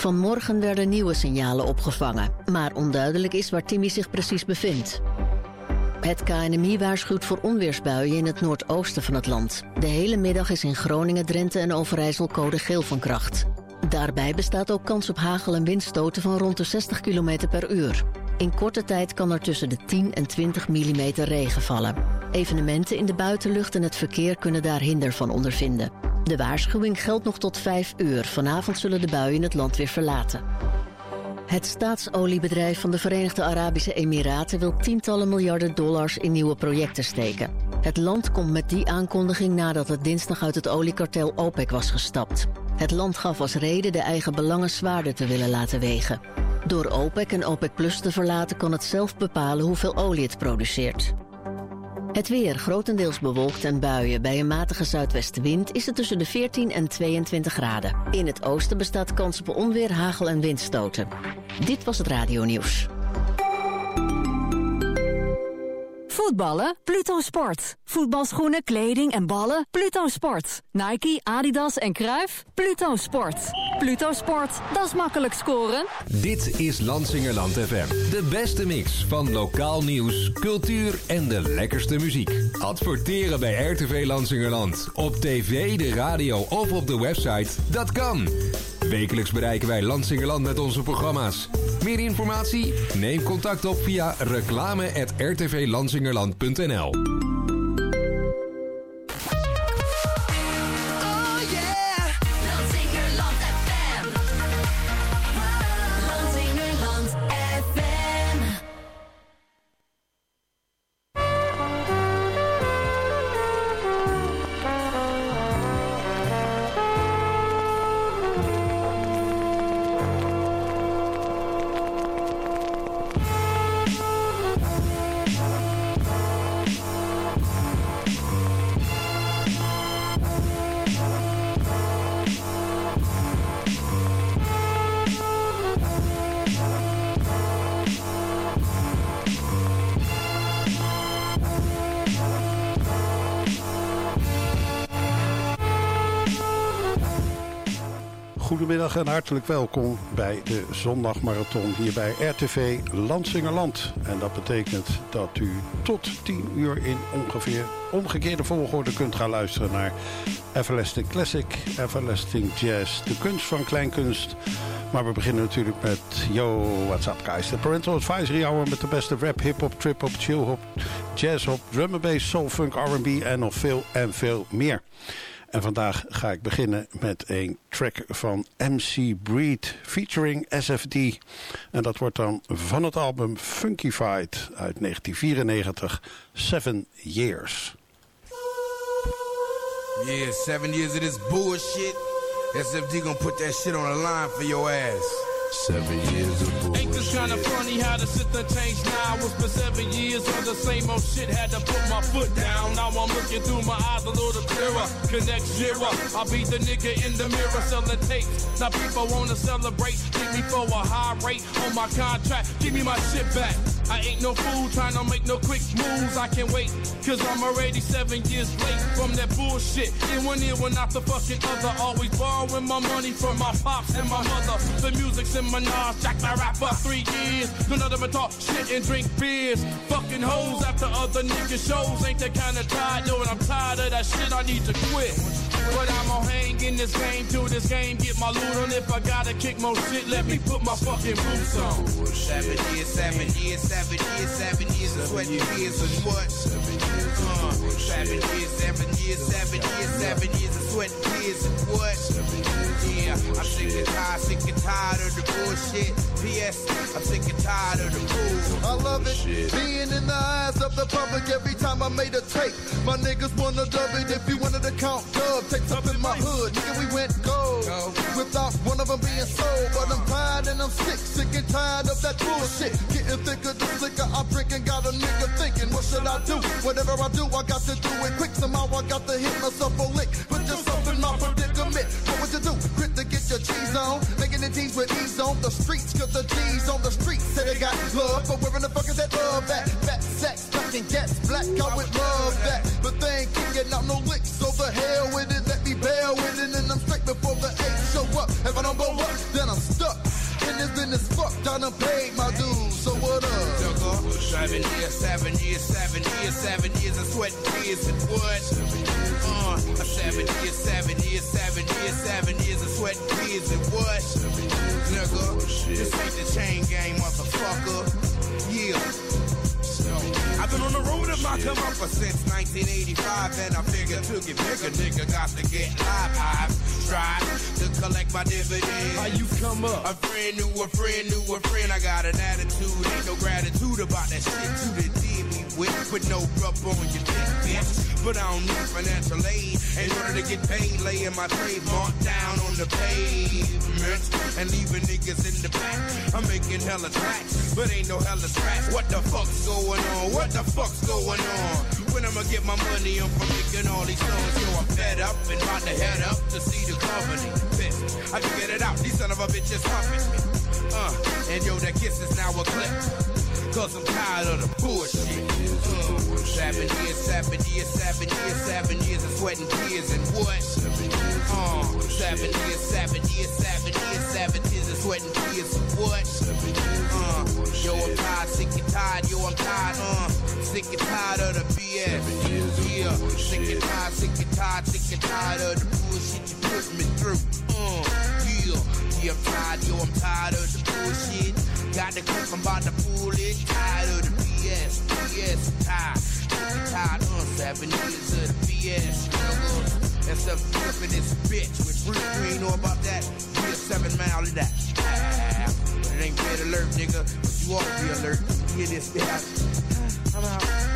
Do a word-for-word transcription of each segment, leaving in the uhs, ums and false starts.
Vanmorgen werden nieuwe signalen opgevangen, maar onduidelijk is waar Timmy zich precies bevindt. Het K N M I waarschuwt voor onweersbuien in het noordoosten van het land. De hele middag is in Groningen, Drenthe en Overijssel code geel van kracht. Daarbij bestaat ook kans op hagel- en windstoten van rond de zestig kilometer per uur. In korte tijd kan er tussen de tien en twintig millimeter regen vallen. Evenementen in de buitenlucht en het verkeer kunnen daar hinder van ondervinden. De waarschuwing geldt nog tot vijf uur. Vanavond zullen de buien het land weer verlaten. Het staatsoliebedrijf van de Verenigde Arabische Emiraten wil tientallen miljarden dollars in nieuwe projecten steken. Het land komt met die aankondiging nadat het dinsdag uit het oliekartel OPEC was gestapt. Het land gaf als reden de eigen belangen zwaarder te willen laten wegen. Door OPEC en OPEC Plus te verlaten kan het zelf bepalen hoeveel olie het produceert. Het weer grotendeels bewolkt en buien. Bij een matige zuidwestenwind is het tussen de veertien en tweeëntwintig graden. In het oosten bestaat kans op onweer, hagel en windstoten. Dit was het radionieuws. Voetballen? Pluto Sport. Voetbalschoenen, kleding en ballen? Pluto Sport. Nike, Adidas en Cruijff? Pluto Sport. Pluto Sport, dat is makkelijk scoren. Dit is Lansingerland F M. De beste mix van lokaal nieuws, cultuur en de lekkerste muziek. Adverteren bij R T V Lansingerland. Op tv, de radio of op de website. Dat kan. Wekelijks bereiken wij Lansingerland met onze programma's. Meer informatie? Neem contact op via reclame at r t v lansingerland punt n l. Goedemiddag en hartelijk welkom bij de Zondagmarathon hier bij R T V Lansingerland. En dat betekent dat u tot tien uur in ongeveer omgekeerde volgorde kunt gaan luisteren naar Everlasting Classic, Everlasting Jazz, de kunst van kleinkunst. Maar we beginnen natuurlijk met Yo, what's up guys? De Parental Advisory Hour met de beste rap, hip-hop, trip-hop, chill-hop, jazz-hop, drum and bass, soul, funk, R and B en nog veel en veel meer. En vandaag ga ik beginnen met een track van M C Breed featuring S F D. En dat wordt dan van het album Funkified uit negentien vierennegentig, Seven Years. Yeah, seven years of this bullshit. S F D gonna put that shit on the line for your ass. Seven years of bullshit. Ain't this kinda funny how the system changed now? It's been seven years of the same old shit. Had to put my foot down. Now I'm looking through my eyes a little clearer. Connect zero. I beat the nigga in the mirror selling tapes. Now people wanna celebrate. Take me for a high rate on my contract. Give me my shit back. I ain't no fool trying to make no quick moves. I can't wait, cause I'm already seven years late from that bullshit. In one ear, one out the fucking other. Always borrowing my money from my pops and my mother. The music's in my nose, jack my rap for three years. None of them talk shit and drink beers. Fucking hoes after other niggas shows. Ain't the kind of tired, knowing I'm tired of that shit, I need to quit. But I'm gon' hang in this game till this game get my loot on. If I gotta kick more shit, let me put my fucking boots on. Seven years, seven years, seven years, seven years of sweat years and what? Seven years, uh, seven years, seven years, seven years, seven years of sweat years and what? Yeah, I'm sick and tired, sick and tired of the bullshit. P S, I'm sick and tired of the bull. I love it, being in the eyes of the public every time I made a tape. My niggas wanna dub it if you wanted to count dub. Takes up in my hood, nigga, we went gold. Without one of them being sold, but I'm tired and I'm sick, sick and tired of that bullshit. Getting thicker, the slicker I'm drinking, got a nigga thinking, what should I do? Whatever I do, I got to do it quick. Somehow I got to hit myself a lick. Put yourself in my predicament. What would you do? Quit to get your cheese on, making the teams with ease on the streets, cause the G's on the streets say they got love, but where in the fuck is that love at? Fat sex, fucking gets black, I would love that, but they ain't kicking out no licks, so the hell with it, let me bail with it, and I'm straight before the eight show up. If I don't blow up, then I'm stuck. time to pay my dues. So what up? Sugar, seven years, seven years, seven years, seven years of sweat and tears and what? Uh, seven years, seven years, seven years, seven years of sweat and tears and what? Nigga, this ain't the chain gang, motherfucker. Yeah. I've been on the road of my come up since nineteen eighty-five, and I figured to get bigger, nigga got to get live. I've tried to collect my dividends. How you come up? A friend knew a friend knew a friend. I got an attitude, ain't no gratitude about that shit you done did me with. Put no rub on your dick, bitch. But I don't need financial aid in order to get paid. Laying my trademark down on the pavement and leaving niggas in the back. I'm making hella tracks, but ain't no hella scratch. What the fuck's going on? What the fuck's going on? When I'ma get my money on from making all these songs? Yo, I'm fed up and about to head up to see the company. Pissed, I can get it out. These son of a bitches pumping me. Uh, and yo, that kiss is now a clip. Cause I'm tired of the bullshit. Uh, seven years, seven years, seven years, seven years of sweat and tears and what? Uh, seven years, seven years, seven years, seven years of sweat and tears and what? Uh, yo, I'm tired, sick and tired, yo, I'm tired, uh, sick and tired of the B S. Yeah, sick and tired, sick and tired, sick and tired of the bullshit you put me through. Uh, yeah, yeah, I'm tired, yo, I'm tired of the bullshit. Got the cook, I'm about to pull it. Tired of the B S, B S, tired. Sick tired, uh, seven years of the B S. And stuff flipping this bitch with Bruce Green, know about that? Be a seven mile of that. Ah, but it ain't red alert, nigga. But you ought to be alert. Hear this, bitch. I'm out.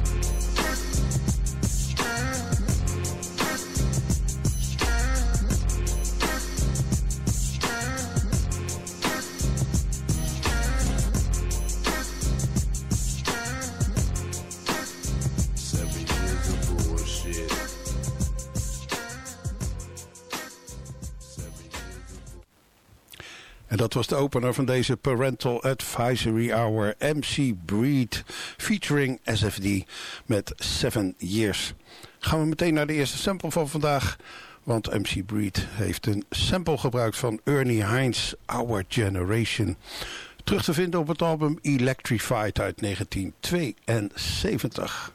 En dat was de opener van deze Parental Advisory Hour, M C Breed featuring S F D met Seven Years. Gaan we meteen naar de eerste sample van vandaag, want M C Breed heeft een sample gebruikt van Ernie Hines, Our Generation. Terug te vinden op het album Electrified uit negentien tweeënzeventig.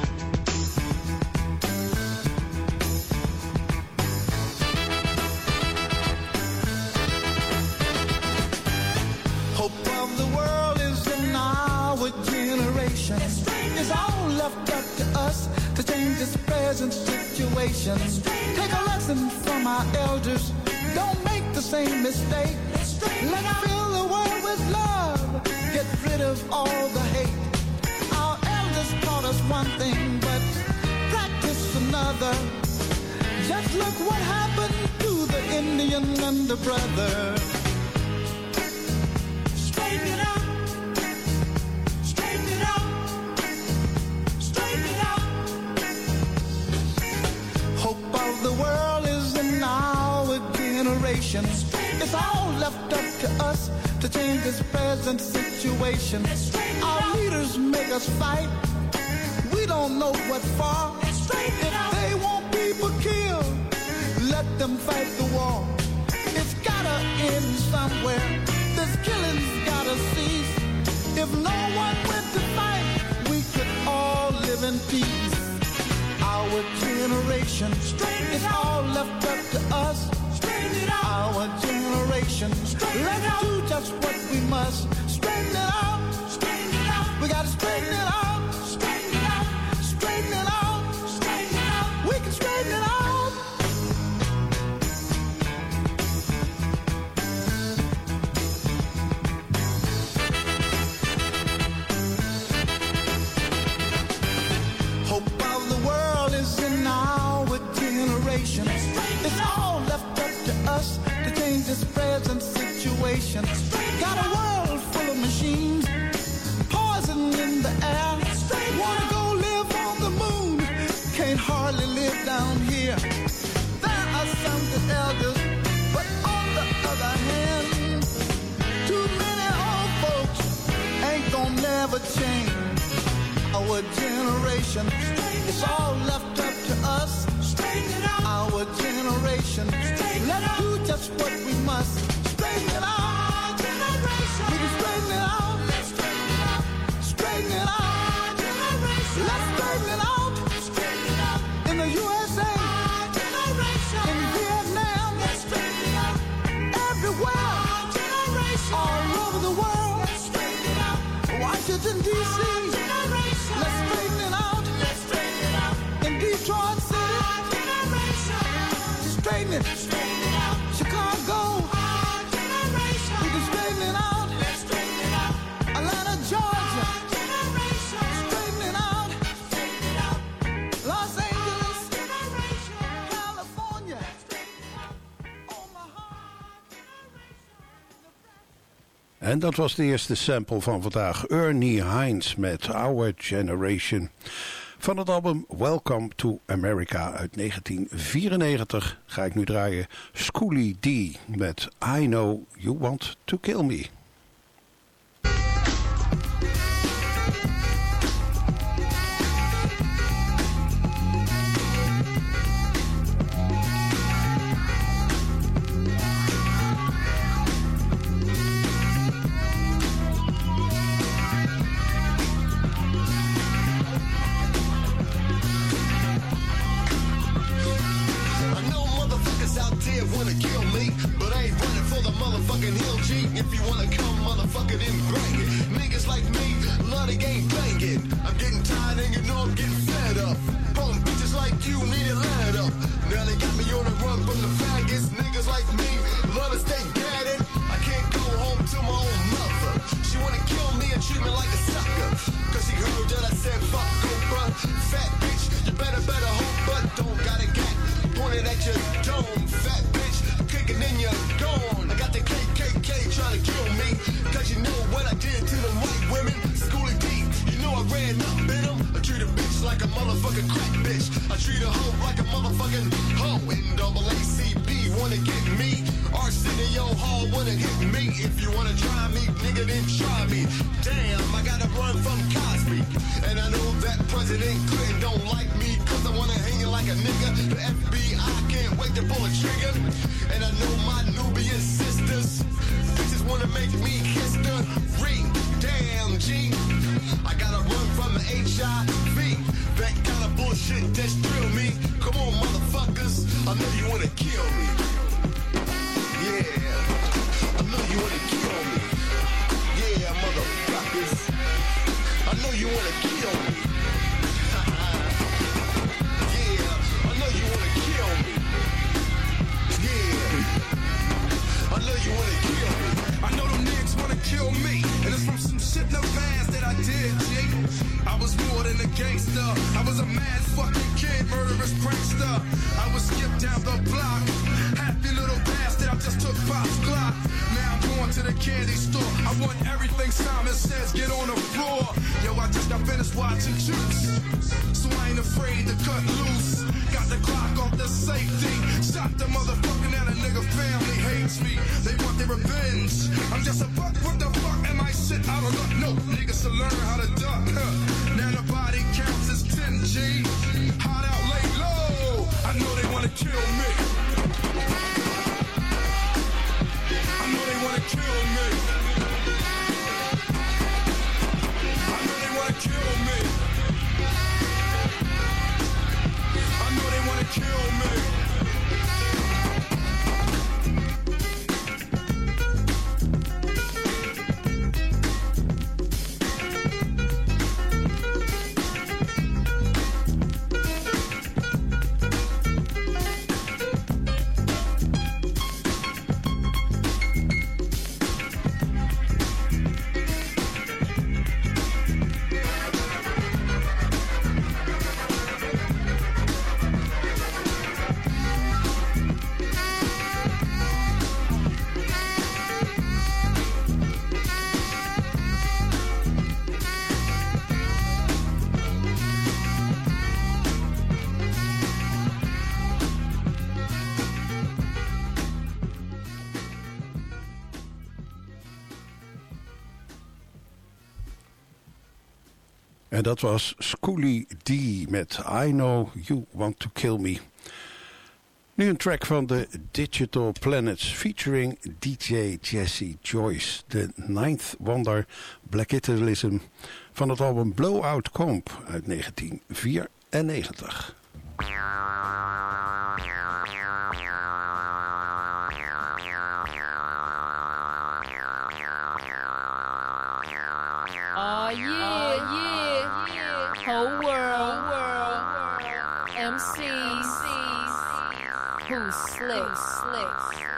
It's all left up to us to change this present situation. Take a lesson from our elders. Don't make the same mistake. Let's fill the world with love. Get rid of all the hate. Our elders taught us one thing, but practice another. Just look what happened to the Indian and the brother. Straighten it out. The world is in our generation. It's all left up to us to change this present situation. Our leaders make us fight. We don't know what for. If they want people killed, let them fight the war. It's gotta end somewhere. This killing's gotta cease. If no one went to fight, we could all live in peace. Our generation, it's all left up to us. Our generation, let's do just what we must. Straighten it out, we gotta straighten it out, straighten it out, straighten it out, straighten it out. We can straighten it out. It's all left up to us to change this present situation. Got a world full of machines, poison in the air. Wanna go live on the moon, can't hardly live down here. There are some good elders, but on the other hand, too many old folks ain't gonna never change. Our generation, it's all left up to us. Our generation, let's do just what we must. Straighten it out, generation. We can Washington, D C Let's straighten it out. Let's straighten it out. In Detroit City, straighten it. Straighten it out. Chicago, we can straighten it out. Let's straighten it out. Atlanta, Georgia, straighten it out. Straighten it out. Los Angeles, California, Omaha. En dat was de eerste sample van vandaag. Ernie Hines met Our Generation. Van het album Welcome to America uit negentien vierennegentig ga ik nu draaien Schoolie D met I Know You Want to Kill Me. Wanna kill me, but I ain't running for the motherfucking hill, G. If you wanna come, motherfucker, then bring it. Niggas like me, love the game banging. I'm getting tired and you know I'm getting fed up. Bum bitches like you need to let up. Now they got me on the run from the faggots. Niggas like me, love to stay gadded. I can't go home to my own mother. She wanna kill me and treat me like a sucker. Cause she heard that I said fuck Oprah. Fat bitch, you better, better hope, but don't got a gat pointed at your dome. Fat bitch, kicking in your gone. I got the K K K trying to kill me. Cause you know what I did to them white women. Schoolie D, you know I ran up in them. I treat a bitch like a motherfucking crack bitch. I treat a hoe like a motherfucking hoe. N double A C B wanna get me. Arsenio Hall wanna hit me. If you wanna try me, nigga, then try me. Damn, I gotta run from Cosby. And I know that President Clinton don't like me. Cause I wanna hang it like a nigga. The F B I can't wait to pull a trigger. And I know my Nubian sisters bitches wanna make me kiss the ring. Damn, G, I gotta run from the H I V. That kind of bullshit that's drill me. Come on, motherfuckers, I know you wanna kill me. Yeah, I know you wanna kill me. Yeah, motherfuckers, I know you wanna kill me. Yeah, I know you wanna kill me. Yeah, I know you wanna kill me. I know them niggas wanna kill me, and it's from some shit in the past that I did, G. I was more than a gangster. I was a mad fucking kid, murderous prankster. I was skipped down the block. Happy little bastard, I just took Pop's Glock. Now I'm going to the candy store. I want everything Simon says, get on the floor. Yo, I just got finished watching Juice, so I ain't afraid to cut loose. Got the clock off the safety. Shot the motherfucker, now the nigga family hates me. They want their revenge. I'm just a buck, what the fuck am I shit out of luck? No, niggas to learn how to duck. Huh. Now the body counts as ten G. Hot out, lay low. I know they wanna kill me. I know they wanna kill me. I know they wanna kill me. I know they wanna kill me. En dat was Schoolie D met I Know You Want To Kill Me. Nu een track van de Digital Planets featuring D J Jesse Joyce. De Ninth Wonder Black Italism van het album Blowout Comp uit negentien vierennegentig. I Oh yeah, yeah, yeah. Whole world, world. M Cs, who's slick, slick.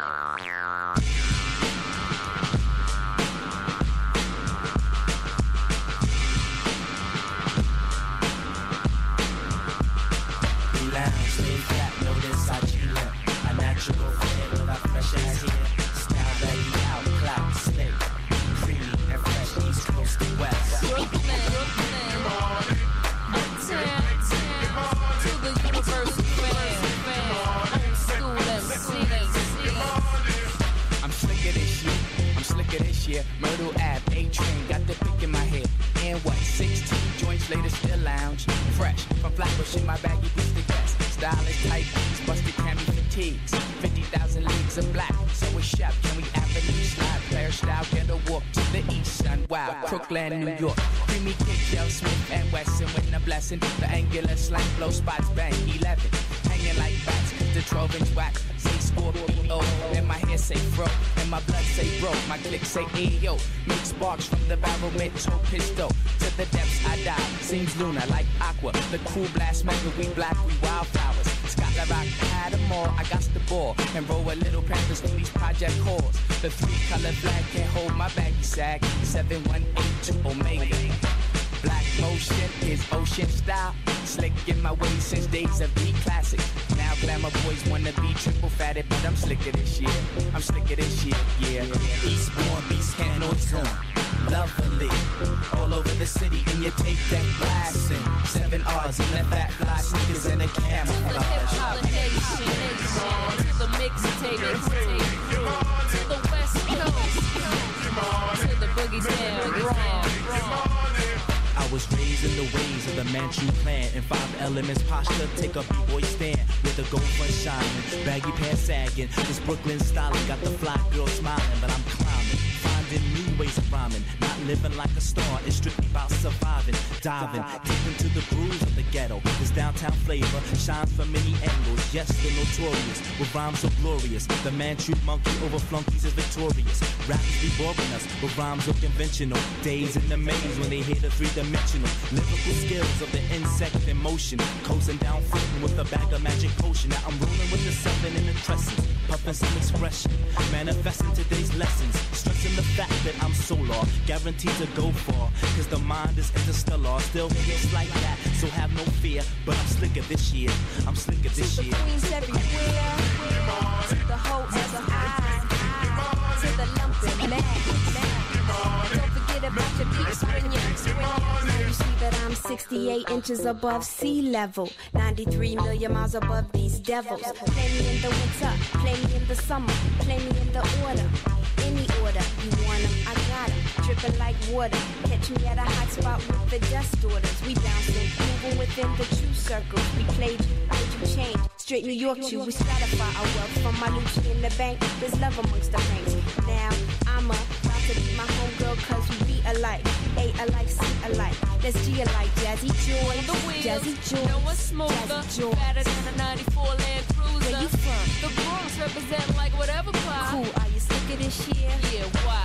Natural fit with our fresh ass here. Style baby out, clout, slick, creamy and fresh, east coast to west. Brooklyn, Brooklyn, uptown, uptown, to the universal fan, fan, old school M C. I'm slicker this year, I'm slicker this year. Myrtle Ave, A-Train, got the pick in my head. And what, sixteen joints later, still lounge. Fresh, from Flatbush in my baggy boots to guess. Style is tight, busted cami fatigues. fifty thousand leagues of black, so it's chef. Can we avenue slide? Player style, get a walk to the east, son. Wow, Crooklyn, New York. Creamy kick, Joe Smith and Wesson with a blessing. The angular slang, blow spots, bang, eleven. Hanging like bats, the twelve inch wax. Say Scorpio, and my hair say fro. And my blood say bro, my click say ayo. Make sparks from the barrel, mid-toe pistol. To the depths I dive, seems lunar like aqua. The cool blast, smoker, we black, we wildflowers. Scotland Rock, had them all, I got the ball. And roll a little Panthers through these project calls. The three-color flag can't hold my baggy sag. seven one eight two Omega. Black motion is ocean style. Slick in my ways since days of the classics. Now glamour boys wanna be triple fatted, but I'm slicker this year. I'm slicker this year, yeah. Eastbourne, beast can't always on. Lovely, all over the city, and you take that glass in. Seven R's and that fat fly sneakers and a camera. To the hip-hop nation, to the mixtape, to the West Coast, to the boogie down. I was raised in the ways of the Manchu clan. In five elements posture, take a b-boy stand. With the gold front shining, baggy pants sagging. This Brooklyn styling got the fly girl smiling. But I'm climbing, finding new ways of rhyming. Not living like a star, it's strictly about surviving. Diving, deep into the grooves of the ghetto. This downtown flavor shines from many angles. Yes, the notorious, with rhymes so glorious. The Manchu monkey over flunkies is victorious. Rappers be boring us with rhymes so conventional. Days in the maze when they hear the three-dimensional lyrical skills of the insect in motion. Coasting down floating with a bag of magic potion. Now I'm rolling with the seven in the tresses. Puffing some expression, manifesting today's lessons. Stressing the fact that I'm solar, guaranteed to go far. Cause the mind is interstellar, still hits like that. So have no fear, but I'm slicker this year. I'm slicker this year. To the queens everywhere, to the hoes as a high, to the lumpin' mad, don't forget about your peaks when you're now you see that I'm sixty-eight inches above sea level, ninety-three million miles above these devils. Play me in the winter, play me in the summer, play me in the order. Any order, you want them, I got them. Dripping like water, catch me at a hot spot with the dust orders. We bouncing, moving within the true circles. We played you, made you change. Straight New York to, we stratify our wealth. From my Lucci in the bank, there's love amongst the ranks. Now, I'm about to be my homegirl cause we be alike. A alike, C alike. Let's G alike, Jazzy Joy. The wheels, Jazzy Joy. no one's smoother, better than a ninety-four Land Cruiser. Where you from? The Bronx represent like whatever pie. Cool, are you slicker this year? Yeah, why?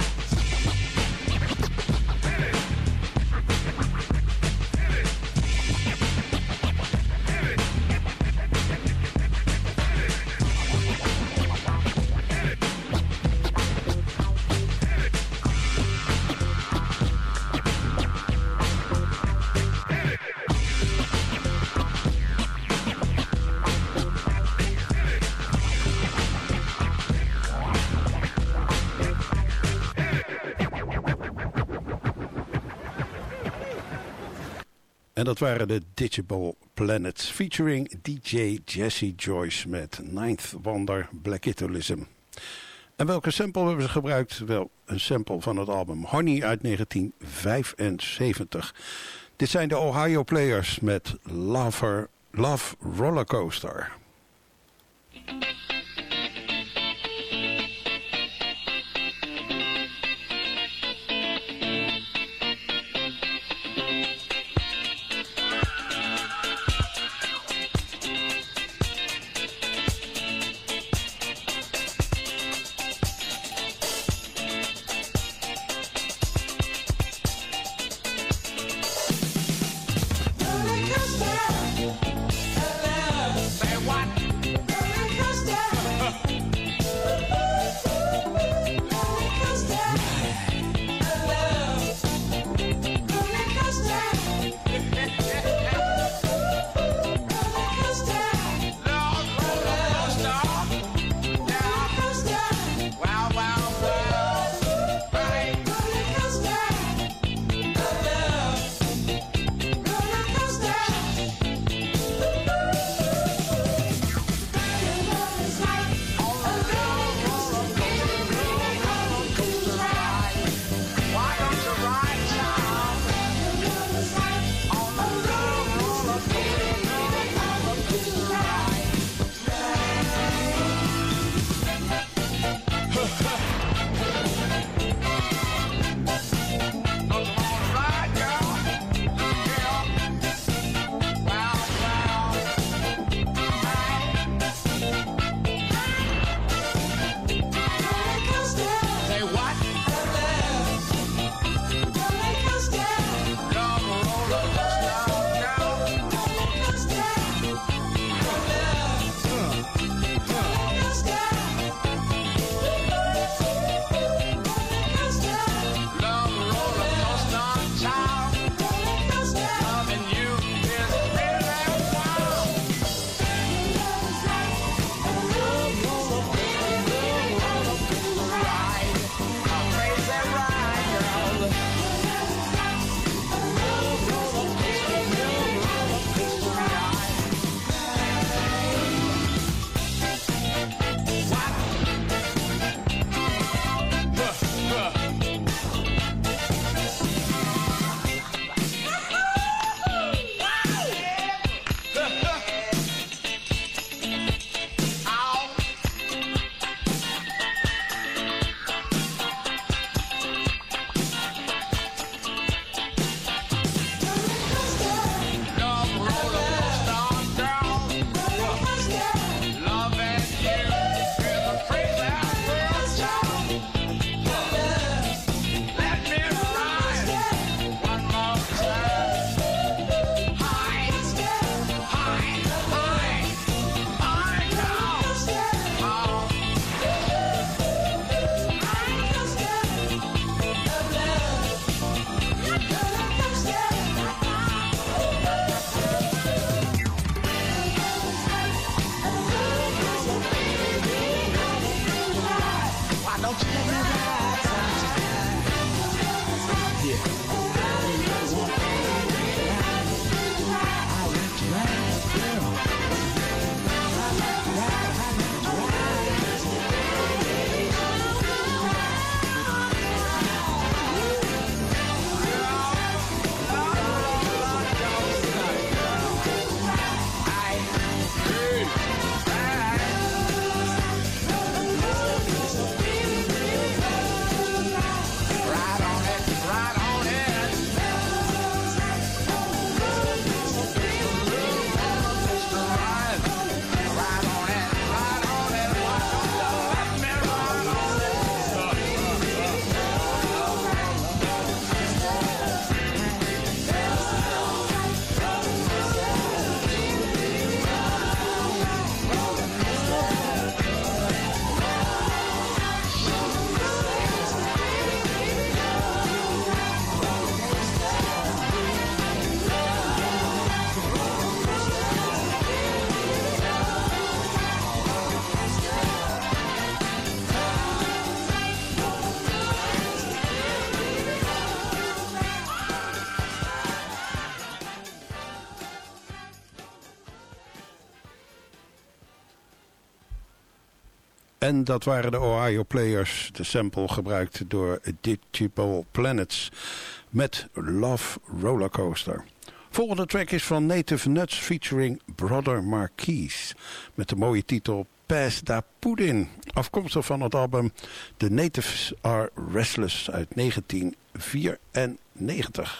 En dat waren de Digital Planets featuring D J Jesse Joyce met Ninth Wonder Blackitolism. En welke sample hebben ze gebruikt? Wel, een sample van het album Honey uit negentien vijfenzeventig. Dit zijn de Ohio Players met Love, Love Rollercoaster. En dat waren de Ohio Players, de sample gebruikt door Digable Planets met Love Rollercoaster. Volgende track is van Native Nuts featuring Brother Marquise met de mooie titel Pass Da Puddin, afkomstig van het album The Natives Are Restless uit negentien vierennegentig.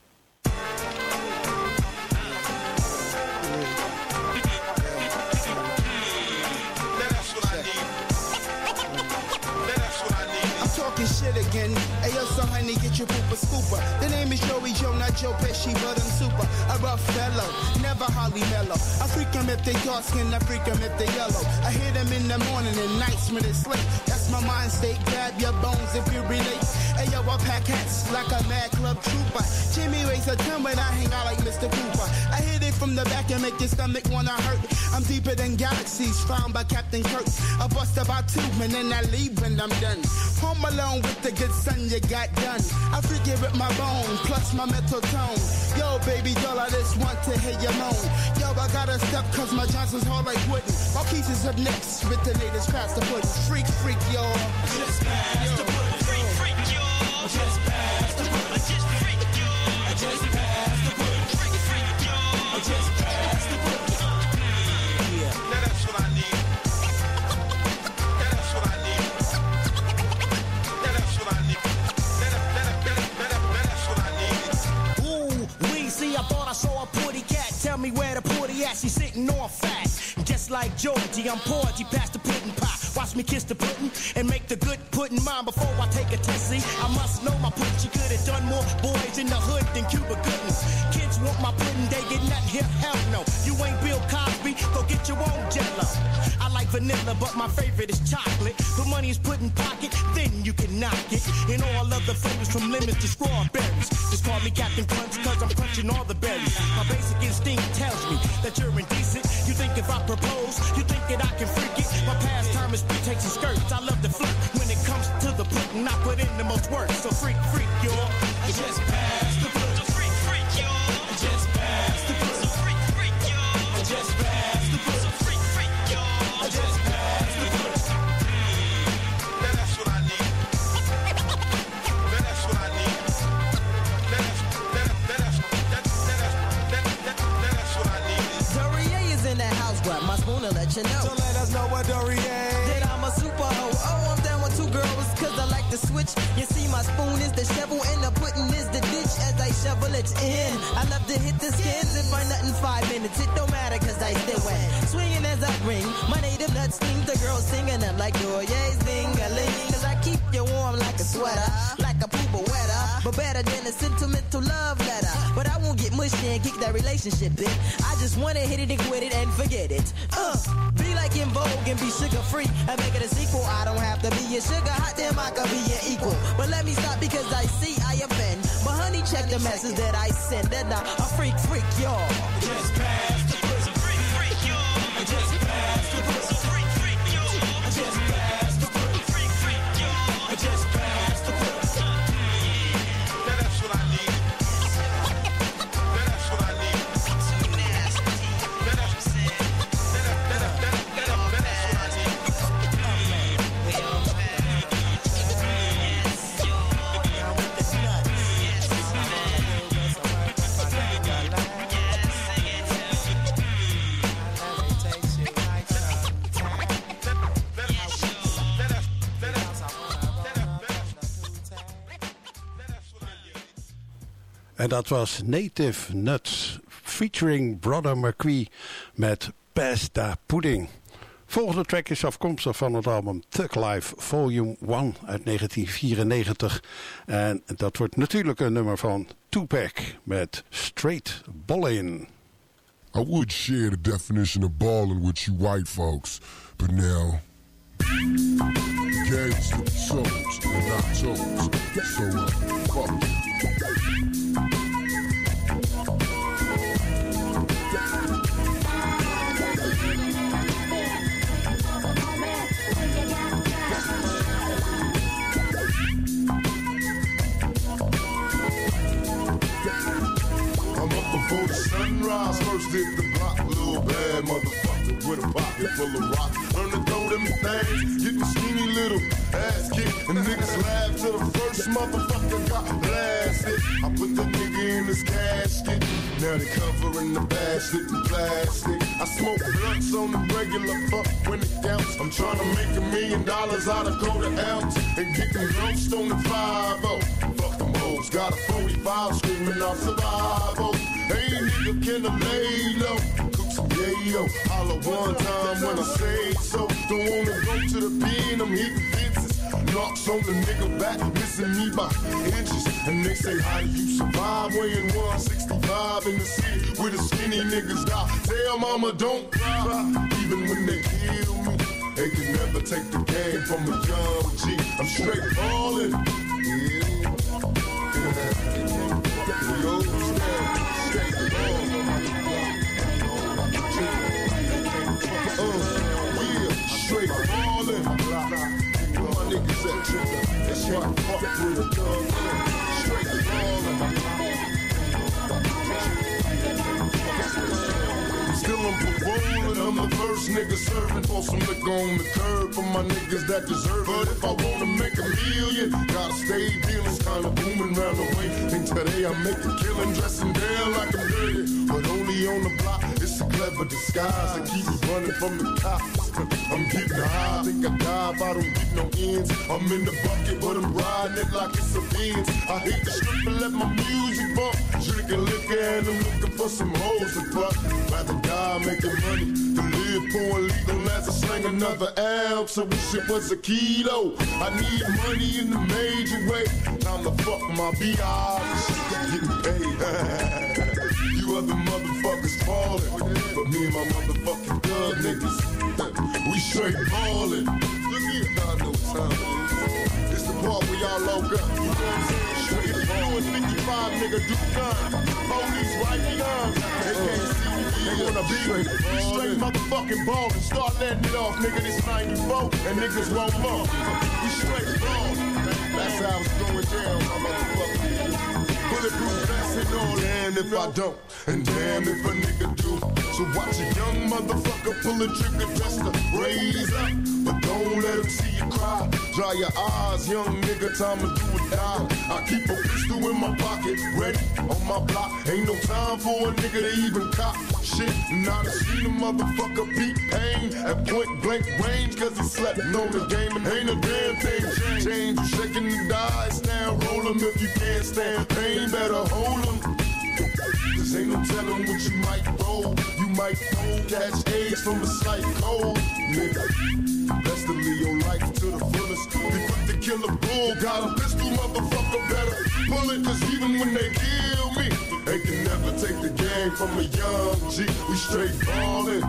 Shit again. Hey yo, so honey, get your pooper scooper. The name is Joey Joe, not Joe Pesci, but I'm super. A rough fellow, never Holly Mellow. I freak them if they dark skin, I freak them if they yellow. I hit them in the morning and nights when it's late. That's my mind state, grab your bones if you relate. Hey yo, I pack hats like a mad club trooper. Jimmy weighs a ton when I hang out like Mister Cooper. I hit it from the back and make your stomach wanna hurt. I'm deeper than galaxies found by Captain Kirk. I bust about two and then I leave when I'm done. Home alone with the good son you got done. I freak it with my bone, plus my mental tone. Yo, baby girl, I just want to hear you moan. Yo, I gotta step cause my Johnson's hard like wooden. My pieces up next with the natives past the pudding. Freak, freak, y'all. Just pass the pudding. Freak, freak, y'all. Just pass the pudding. Just freak, y'all. Just pass the pudding. Freak, freak, y'all. Just pass the pudding. Yeah. Now that's what I need. That's what I need. That's what I need. That's what I need. Ooh, we see, I thought I saw a pretty cat. Tell me where the pretty at. She's sitting on fat. Just like Georgie, I'm Porgy past the pudding pie. Watch me kiss the pudding and make the good pudding mine before I take a test. See, I must know my pudding. She could have done more boys in the hood than Cuba Gooding. Kids want my pudding, they get nothing here. Hell no, you ain't Bill Cosby. Go get your own Jello. I like vanilla, but my favorite is chocolate. The money is put in pocket, then you can knock it. And all other flavors from lemons to strawberries. Just call me Captain Crunch, cause I'm crunching all the berries. My basic instinct tells me that you're indecent. You think if I propose, you think that I can freak it. My pastime is takes and skirts. I love to flirt. When it comes to the pudding, I put in the most work. So freak, freak, y'all. Just pass the pudding. Freak, freak, y'all. Just pass the pudding. Freak, freak, y'all. Just pass the pudding. Freak, freak, y'all. Just pass the pudding. Now that's what I need. Now that's what I need. That's what I need. Dorier is in the house, grab my spoon and let you know. So let us know what Dorier. That I'm a super hoe. Oh, I'm down with two girls, cause I like to switch. You see, my spoon is the shovel and the pudding is the ditch. As I shovel it in, I love to hit the skins and find nothing five minutes. It don't matter cause I still wet. Swinging as I ring, my native nuts sting. The girls singing them like Dorier zing-a-ling. Cause I keep you warm like a sweater, like a pooper wetter. But better than a sentimental love letter. But I won't get mushy and kick that relationship bit. I just wanna hit it and quit it and forget it. Uh, be like In Vogue and be sugar free and make it a sequel. I don't have to be your sugar hot, damn I could be your equal. But let me stop because I see I offend. But honey, check the message that I send. And I a freak, freak, y'all. Just pass the pussy. Freak, freak, y'all. Just pass the pussy. Freak, freak, y'all. Just pass the pussy. Freak, freak, y'all. Just pass the pussy. Now that's what I need. Now that's what I need. Too nasty. Now that's what I need. En dat was Native Nuts featuring Brother Marquis met Pass Da Pudding. Volgende track is afkomstig van het album Thug Life Volume one uit negentien vierennegentig. En dat wordt natuurlijk een nummer van Tupac met Straight Ballin'. I would share the definition of ballin' with you white folks, but now games with the souls and not toes. So uh, fuck it. Before the sunrise, first hit the block, little bad motherfucker with a pocket full of rocks. Learn to throw them things, get And niggas laugh till the first motherfucker got blasted. I put the nigga in his casket. Now they covering the bastard in plastic. I smoke blunts on the regular, fuck when it counts. I'm trying to make a million dollars out of quarter ounce. And getting ghost on the five oh. Fuck them hoes, got a forty-five screaming out survival. Ain't nigga can lay low. Yeah, yo, holla one time when I say so. Don't wanna go to the pen, I'm hitting fences. Knocks on the nigga back, missing me by inches. And they say, how do you survive? Weighing one sixty-five in the city where the skinny niggas die. Tell mama don't cry, even when they kill me. They can never take the game from a young G. I'm straight ballin'. Yeah. Yo, straight ballin'. Uh, yeah, straight ballin'. My niggas at trigger. That's why I fuck with a dog. Straight ballin'. Still I'm parolin', I'm the first nigga serving. For some liquor on the curb for my niggas that deserve it. But if I wanna make a million, gotta stay dealin', kinda booming round the way. And today I make a killin', dressing down like I'm dirty. But only on the block, it's a clever disguise that keep me running from the cops. I'm getting high, I think I die if I don't get no ends. I'm in the bucket, but I'm riding it like it's a Benz. I hate the strip and let my music bump. Drinking liquor and I'm looking for some hoes to fuck. Rather die making money than live poor illegal as I slang another ounce. I wish it was a kilo. I need money in a major way. Time to fuck my B Is. Getting paid. You other motherfuckers fallin', but me and my motherfucking thug niggas, we straight ballin'. Look here, y'all know what time it is. It's the part where y'all lock up. You know what I'm saying? Straight ballin'. fifty-five nigga do time. Police right behind. They can't see me. They wanna be straight, straight motherfucking ballin'. Start letting it off, nigga. This ninety-four and niggas won't more. We straight ballin'. That's how it's going down, my motherfucker. Bulletproof vest and all. Damn if I don't, and damn if a nigga do. So watch a young motherfucker pull a trigger just to raise up. But don't let him see you cry. Dry your eyes, young nigga, time to do or die. I keep a pistol in my pocket, ready on my block. Ain't no time for a nigga to even cop shit. Now I seen a motherfucker beat pain at point blank range, cause he slept on the game and ain't a damn thing changed. Change, you shaking the dice now, roll them if you can't stand pain, better hold them. Cause ain't no telling what you might roll. You might fold, catch AIDS from a slight cold, nigga. Best to live your life to the fullest. Be quick to kill a bull, got a pistol, motherfucker, better pull it. Cause even when they kill me, they can never take the game from a young G. We straight ballin',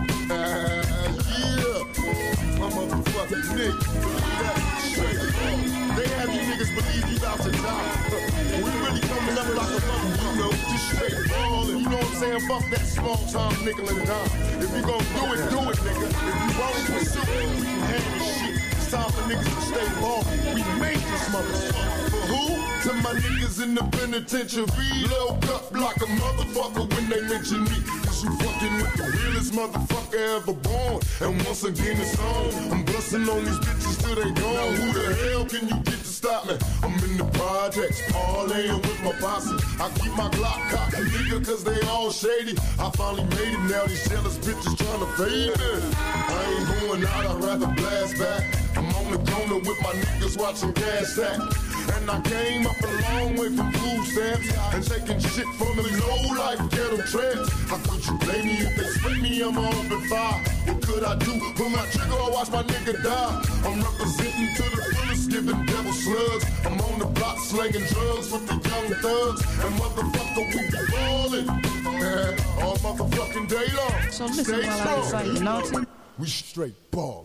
yeah. My motherfucking nigga, believe that, straight ballin'. They have you niggas believe you about to die. We really coming up like a mother, you know, just straight ballin'. You know what I'm saying? Fuck that small time nickel and dime. If you gon' do it, do it, nigga. If you won't pursue it, we can handle shit. It's time for niggas to stay ballin'. We made this motherfucker. For who? To my niggas in the penitentiary. Low up like a motherfucker when they mention me. Cause you fucking with the realest motherfucker ever born. And once again it's on. I'm bustin' on these bitches till they gone. Now who the hell can you get to stop me? I'm in the projects, parlaying with my posse. I keep my Glock cocked, nigga, cause they all shady. I finally made it, now these jealous bitches tryna fade me. I ain't going out, I'd rather blast back. I'm on the corner with my niggas watching Gas Stack. And I came up a long way from food stamps and taking shit from the low life ghetto tramps. How could you blame me if they split me? I'm on open fire. What could I do? Pull my trigger or watch my nigga die? I'm representing to the fullest, giving devil slugs. I'm on the block slanging drugs with the young thugs. And motherfucker, we be ballin', uh, all motherfucking day long. So listen while I recite the notes. We straight ballin'.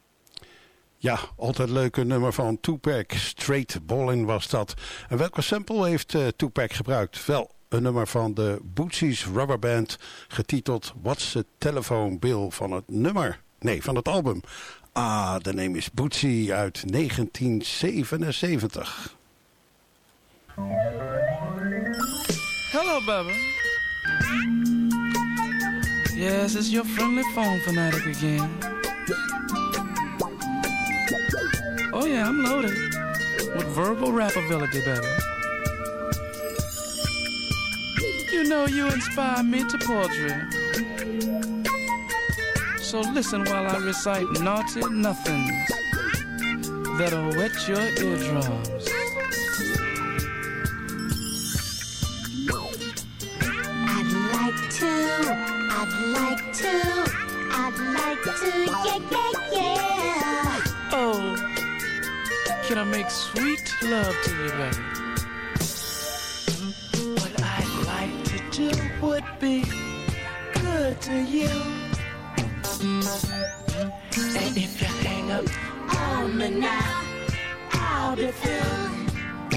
Ja, altijd leuk een nummer van Tupac. Straight Ballin' was dat. En welke sample heeft uh, Tupac gebruikt? Wel, een nummer van de Bootsy's Rubber Band, getiteld What's the Telephone Bill van het nummer. Nee, van het album. Ah, de name is Bootsy uit negentien zevenenzeventig. Hello, baby. Yes, it's your friendly phone fanatic again. Oh yeah, I'm loaded. with verbal rap ability, baby. You know you inspire me to poetry. So listen while I recite naughty nothings that'll wet your eardrums. I'd like to, I'd like to, I'd like to, yeah, yeah, yeah. Oh, can I make sweet love to you, baby? What I'd like to do would be good to you. And if you hang up on me now, I'll be through.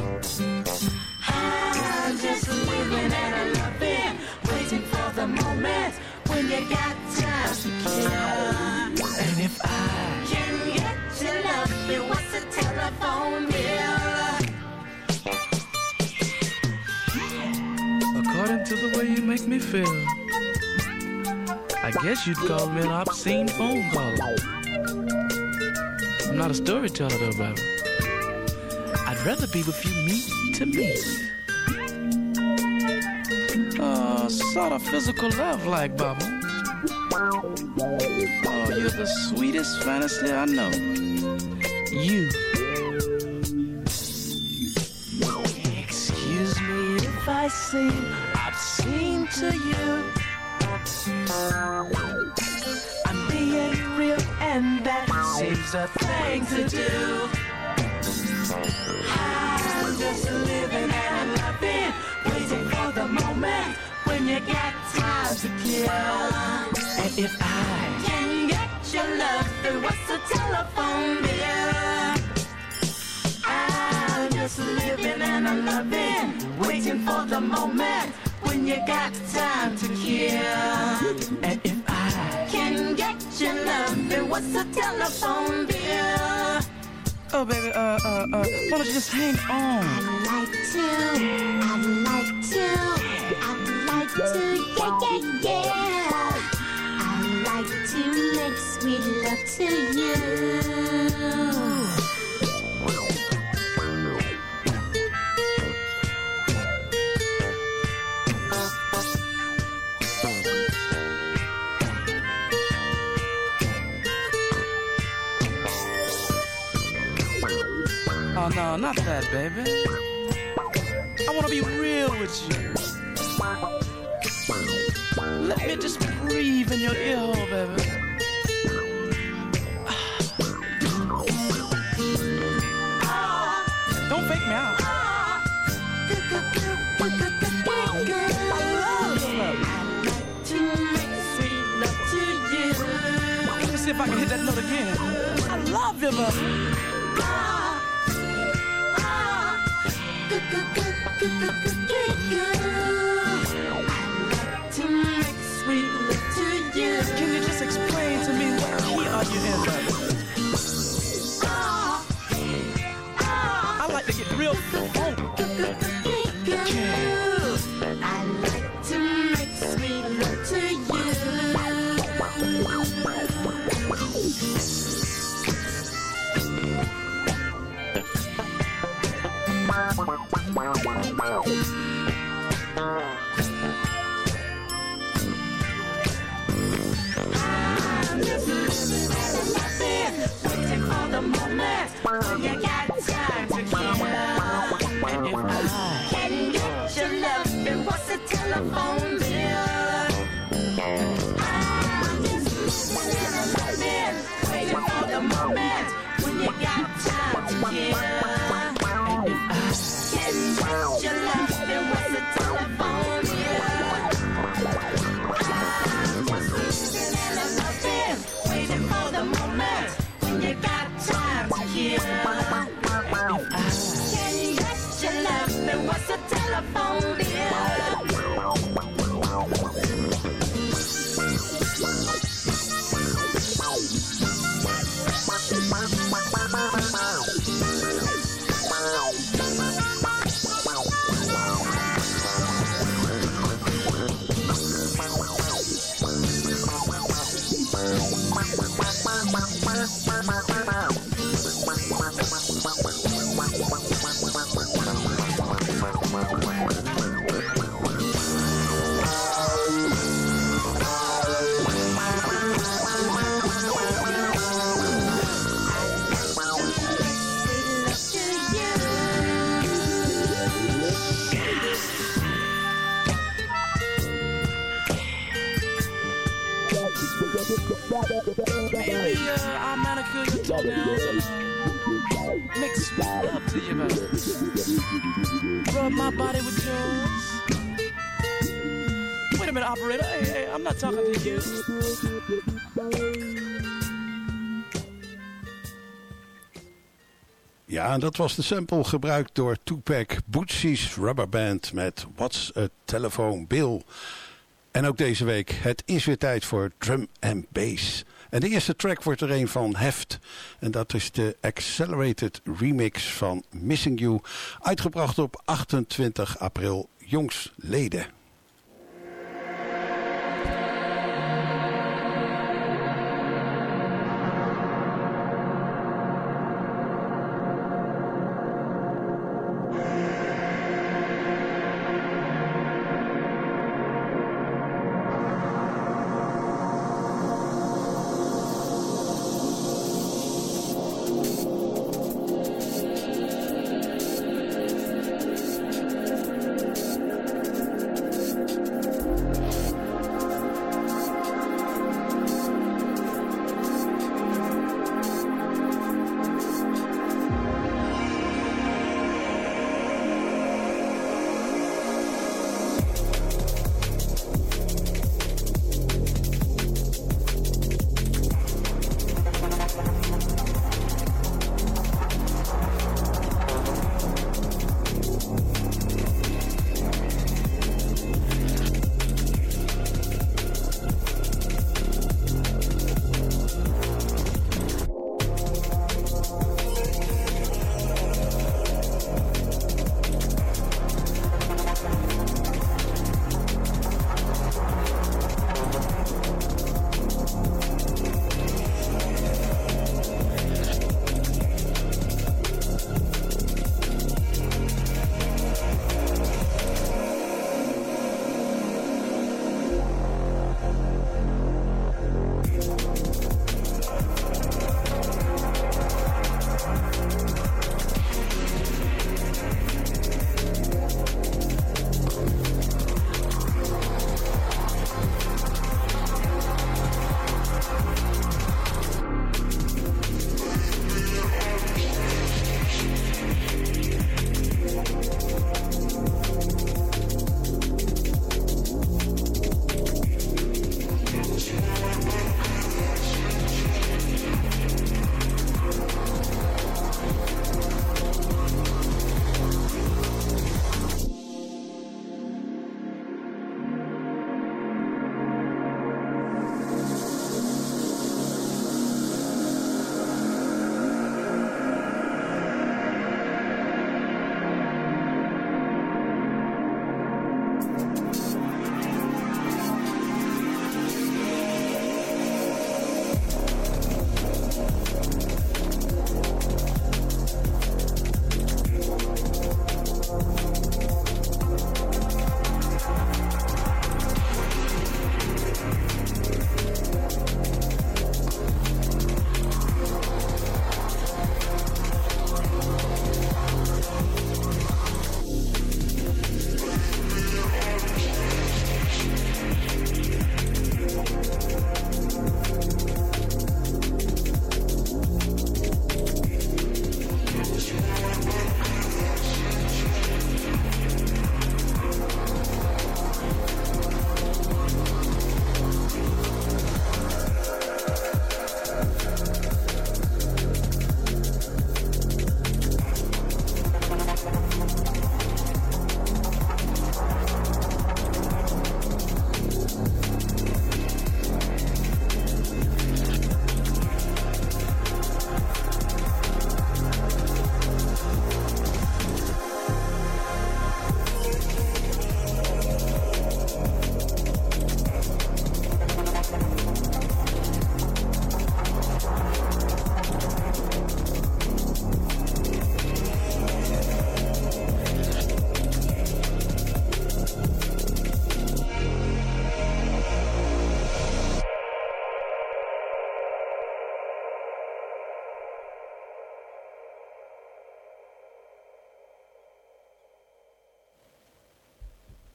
I'm just living and I'm loving, waiting for the moment when you got time to kill. And if I can get your love, it was a telephone bill. According to the way you make me feel, I guess you'd call me an obscene phone caller. I'm not a storyteller though, baby. I'd rather be with you meet to meet. Oh, sort of physical love like, Bubba. Oh, you're the sweetest fantasy I know. You. Excuse me if I seem obscene to you. I'm being real and that seems a thing to do. I'm just living and loving, waiting for the moment when you got time to kill. And if I can get your love through what's a telephone bill, I'm just living and I'm loving, waiting for the moment when you got time to kill. And if I can get your love, then what's a telephone bill? Oh, baby, uh, uh, uh, why don't you just hang on? I'd like to, I'd like to, I'd like to, yeah, yeah, yeah. I'd like to make sweet love to you. Oh, no, not that, baby. I want to be real with you. Let me just breathe in your ear hole, baby. Don't fake me out. Let me see if I can hit that note again. I love you, baby. To make sweet love to you. Can you just explain to me what key are you in, baby? I like to get real funky. I like to make sweet love to you. I'm just living and loving, waiting for the moment when you got time to kill. And if I can get your love, then what's a telephone bill? I'm just living and loving, waiting for the moment when you got time to kill. And if I can get your love, then what's a telephone bill? Waiting for the moment when you got time to kill. If I can get your love, then what's a telephone bill? Wow. Maybe uh, I'll manicure your toenails and uh, mix love to you, man. Rub my body with yours. Wait a minute, operator. Hey, hey, I'm not talking to you. Ja, en dat was de sample gebruikt door Tupac Bootsy's Rubber Band met What's a Telephone Bill. En ook deze week, het is weer tijd voor drum and bass. En de eerste track wordt er een van Heft. En dat is de Accelerated Remix van Missing You. Uitgebracht op achtentwintig april jongsleden.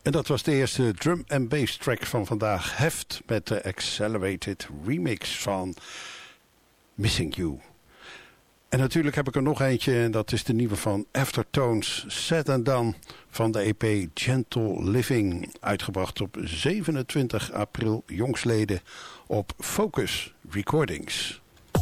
En dat was de eerste drum and bass track van vandaag. Heft met de Accelerated remix van Missing You. En natuurlijk heb ik er nog eentje en dat is de nieuwe van Aftertones, Said and Done van de E P Gentle Living. Uitgebracht op zevenentwintig april jongsleden op Focus Recordings.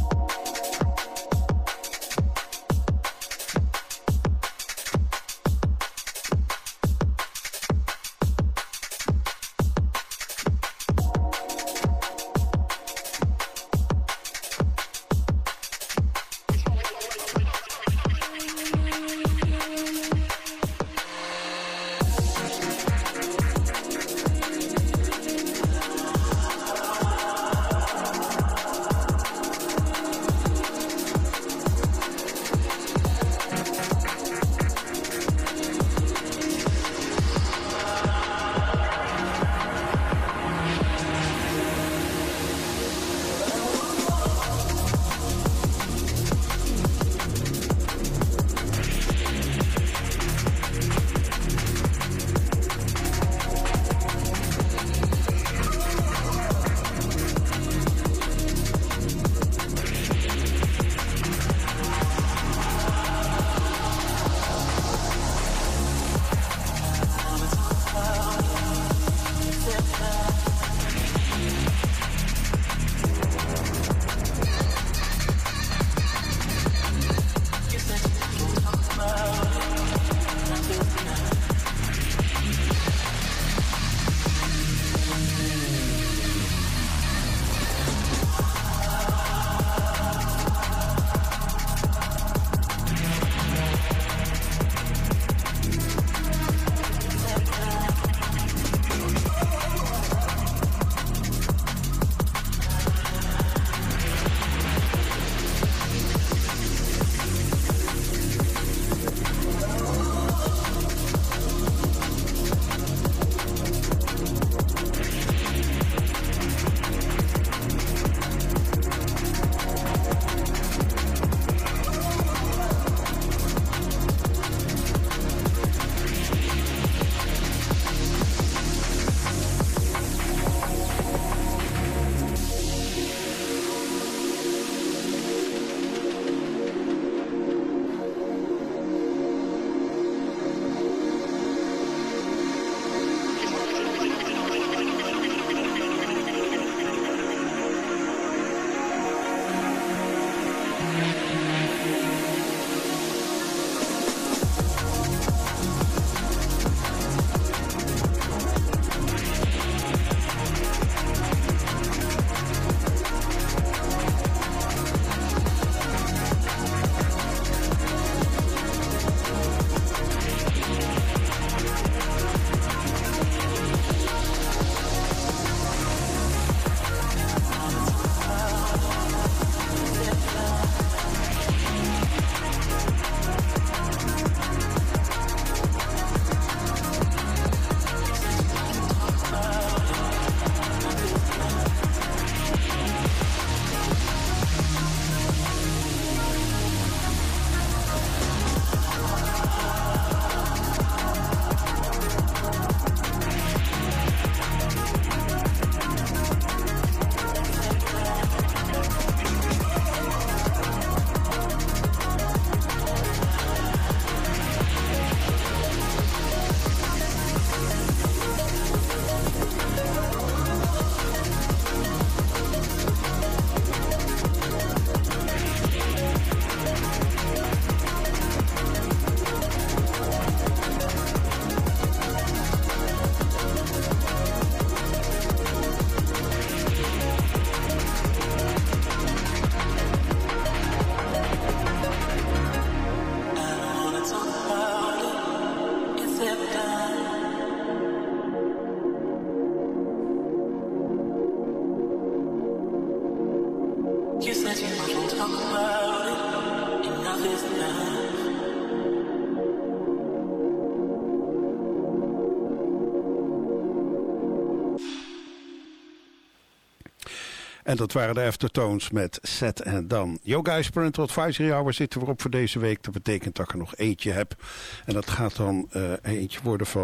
En dat waren de Aftertones met Said and Done. Yo guys, Parental Advisory Hour zitten we op voor deze week. Dat betekent dat ik er nog eentje heb. En dat gaat dan uh, eentje worden van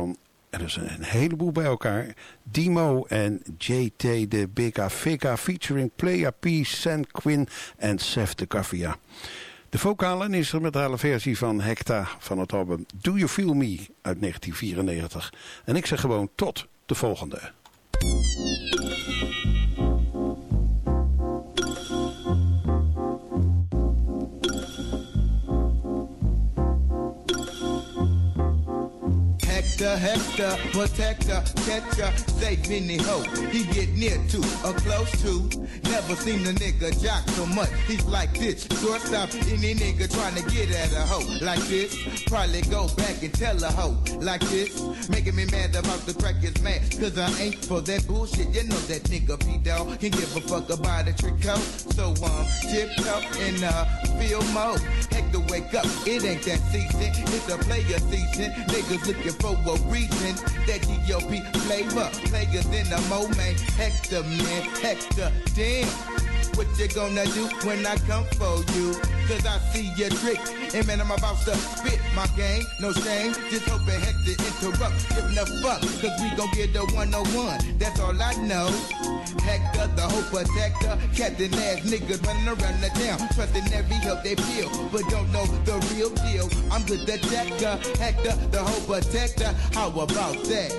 er is een heleboel bij elkaar. Demo en J T de Bigga Figga featuring Playa P, San Quinn en Sef de Cavia. De vocale instrumentale versie van Hecta van het album Do You Feel Me uit negentien vierennegentig. En ik zeg gewoon tot de volgende. Hector, Hector, protector, catcher, say Benny Ho. He get near to, or close to. Never seen a nigga jock so much. He's like this, shortstop, any nigga trying to get at a hoe. Like this, probably go back and tell a hoe. Like this, making me mad about the crack is mad. Cause I ain't for that bullshit. You know that nigga P-Dog can give a fuck about a trick hoe. So um, tip top and uh, feel mode. Hector wake up, it ain't that season. It's a player season. Niggas looking for a reason. That G O P flavor, players in the moment. Hector, man, Hector, damn. What you gonna do when I come for you? Cause I see your trick. And man, I'm about to spit my game. No shame, just hoping Hector interrupt. Giving a fuck, cause we gon' get the one oh one. That's all I know. Hector, the whole protector. Captain ass niggas running around the town. Trusting every help they feel, but don't know the real deal. I'm the detector. Hector, the whole protector. How about that?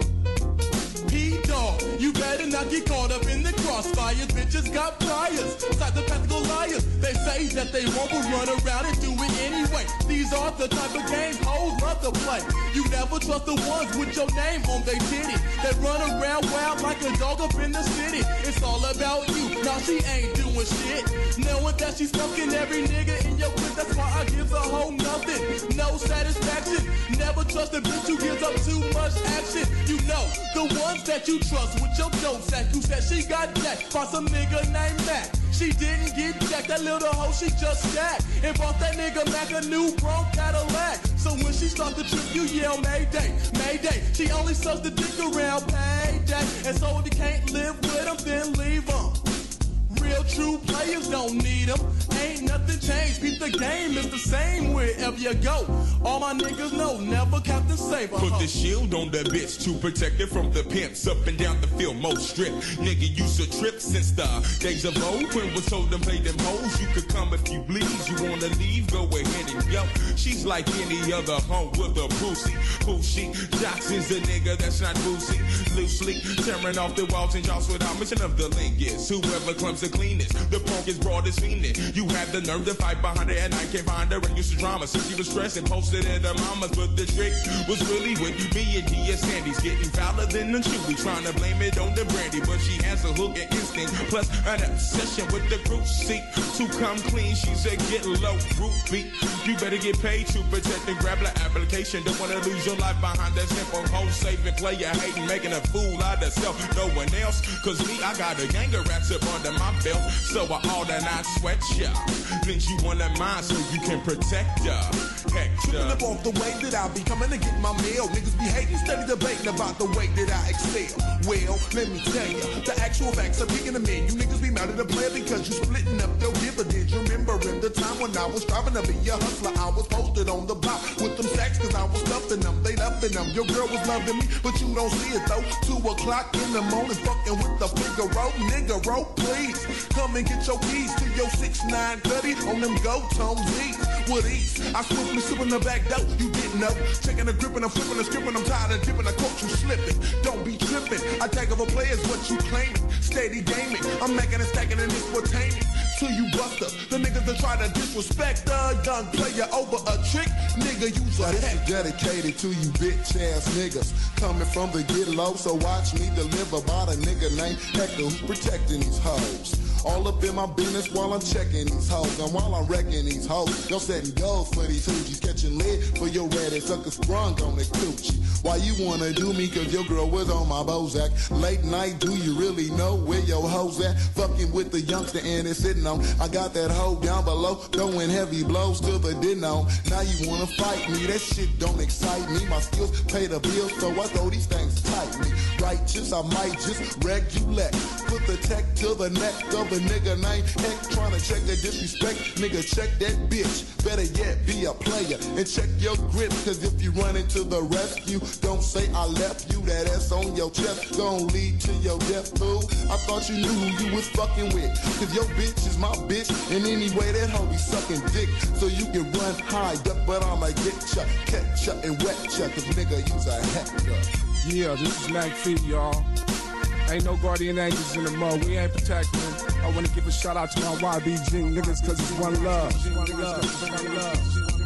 P-Dog, you better not get caught up in the crossfires. Bitches got priors, psychopathical liars. They say that they won't but run around and do it anyway. These are the type of games hoes love to play. You never trust the ones with your name on their titty that run around wild like a dog up in the city. It's all about you, now she ain't doing shit. Knowing that she's fucking every nigga in your clique. That's why I give a hoe nothing, no satisfaction. Never trust a bitch who gives up too much action. You know, the ones that you trust with your dope sack. You said she got jacked by some nigga named Mac. She didn't get jacked, that little hoe she just jacked. And bought that nigga Mac a new bronc Cadillac. So when she start the trip, you yell Mayday, Mayday. She only sucks the dick around payday. And so if you can't live with them, then leave them. Real true players don't need them. Ain't nothing changed. Keep the game is the same wherever you go. All my niggas know, never Captain Saber. Put the shield on the bitch to protect it from the pimps up and down the field. Most strip. Nigga used to trip since the days of old. When was told them play them hoes. You could come if you bleed. You wanna leave, go ahead and go. She's like any other hoe with a pussy. Pussy. Jocks is a nigga that's not boozy. Loosely tearing off the walls and jaws without mention of the lingus. Whoever clumps the cleanest, the punk is broad as fiending. You have the nerve to fight behind her and I can't find her and used to drama. Since she was stressing, posted at her mama's. But the trick was really with me and D S Sandy's getting fouler than the chewy. Trying to blame it on the brandy, but she has a hook and instinct. Plus an obsession with the group seat. To come clean, she said get low, groupie. You better get paid to protect and grab the application. Don't wanna lose your life behind that simple hoe saving player hating, making a fool out of self. No one else, cause me, I got a gang of rats up under my belt. So I order not sweat ya. Think you wanna mine so you can protect ya. Hector. Tripping up off the way that I be coming to get my meal. Niggas be hating, steady debating about the way that I excel. Well, let me tell ya, the actual facts are kicking them in. You niggas be mad at the player because you splitting up your dividends. Remembering the time when I was striving to be a hustler, I was posted on the block with them sacks cause I was stuffing them, they loving them. Your girl was loving me, but you don't see it though. Two o'clock in the morning, fucking with the Figaro, nigga, roll, please. Come and get your keys to your six nine thirty on them go-tone Z's with ease. I swiftly slip in the back door, you didn't know. Checking the grip and I'm flipping the script and I'm tired of dipping. I caught you slipping, don't be tripping. I take over players, what you claiming. Steady gaming, I'm making and stacking and it's pertaining to you buster. The niggas that try to disrespect a young player over a trick, nigga, use a this heck. is dedicated to you bitch ass niggas coming from the get low, so watch me deliver by the nigga named Hector who's protecting these hoes. All up in my business while I'm checking these hoes. And while I'm wrecking these hoes, y'all setting goals for these hoochies. Catching lead for your red and sucker sprung on the coochie. Why you wanna do me cause your girl was on my Bozak? Late night, do you really know where your hoes at? Fucking with the youngster and it's sitting on. I got that hoe down below, throwing heavy blows to the dinner. Now you wanna fight me, that shit don't excite me. My skills pay the bills, so I throw these things tight me. Righteous, I might just regulate. Put the tech to the neck of the nigga named Heck trying to check the disrespect. Nigga, check that bitch. Better yet, be a player and check your grip. Cause if you run into the rescue, don't say I left you. That ass on your chest gon' lead to your death, fool. I thought you knew who you was fucking with. Cause your bitch is my bitch. And anyway, that hoe be sucking dick. So you can run high up, but I'ma get ya, catch ya, and wet ya. Cause nigga, you's a hacker. Yeah, this is Mac Fee, y'all. Ain't no guardian angels in the mud. We ain't protecting them. I want to give a shout out to my Y B G niggas cause it's one love. One love. One love.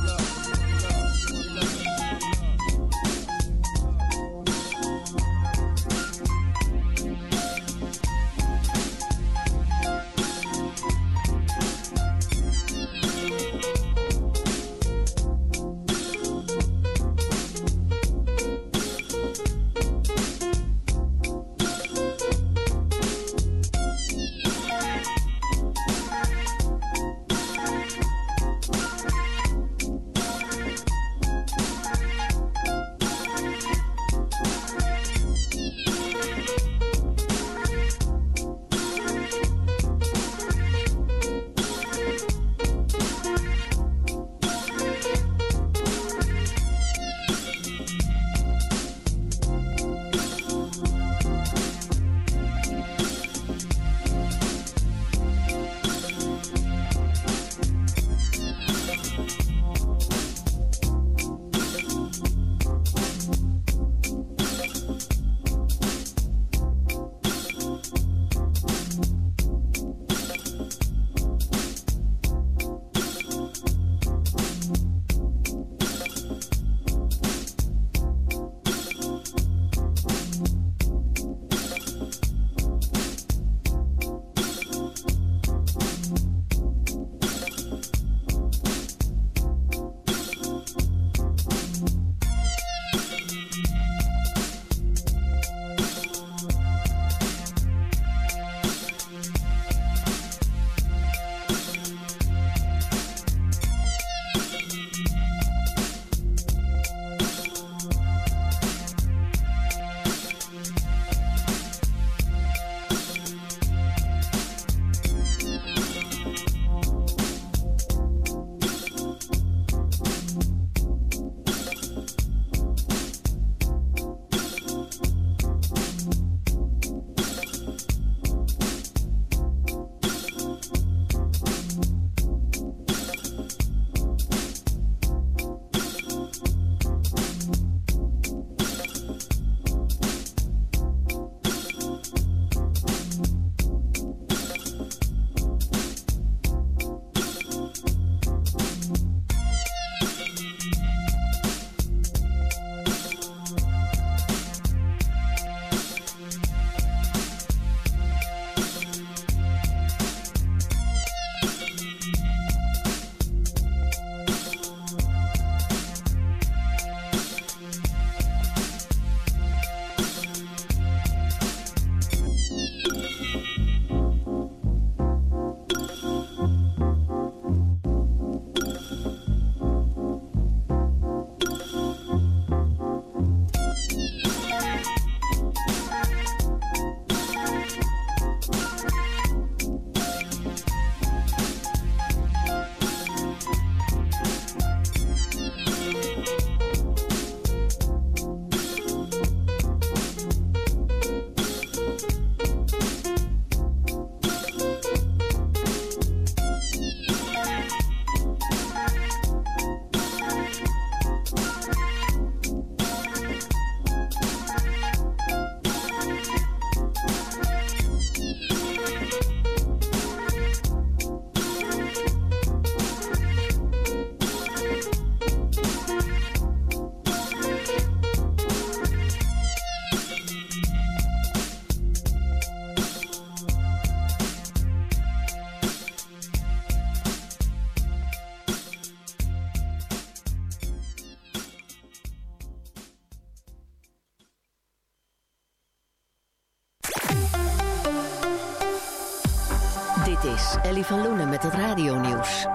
Dit is Ellie van Loenen met het radionieuws.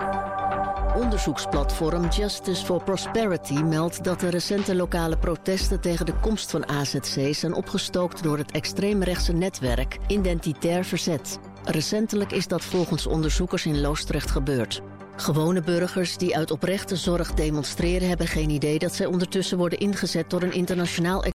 Onderzoeksplatform Justice for Prosperity meldt dat de recente lokale protesten tegen de komst van A Z C zijn opgestookt door het extreemrechtse netwerk Identitair Verzet. Recentelijk is dat volgens onderzoekers in Loosdrecht gebeurd. Gewone burgers die uit oprechte zorg demonstreren hebben geen idee dat zij ondertussen worden ingezet door een internationaal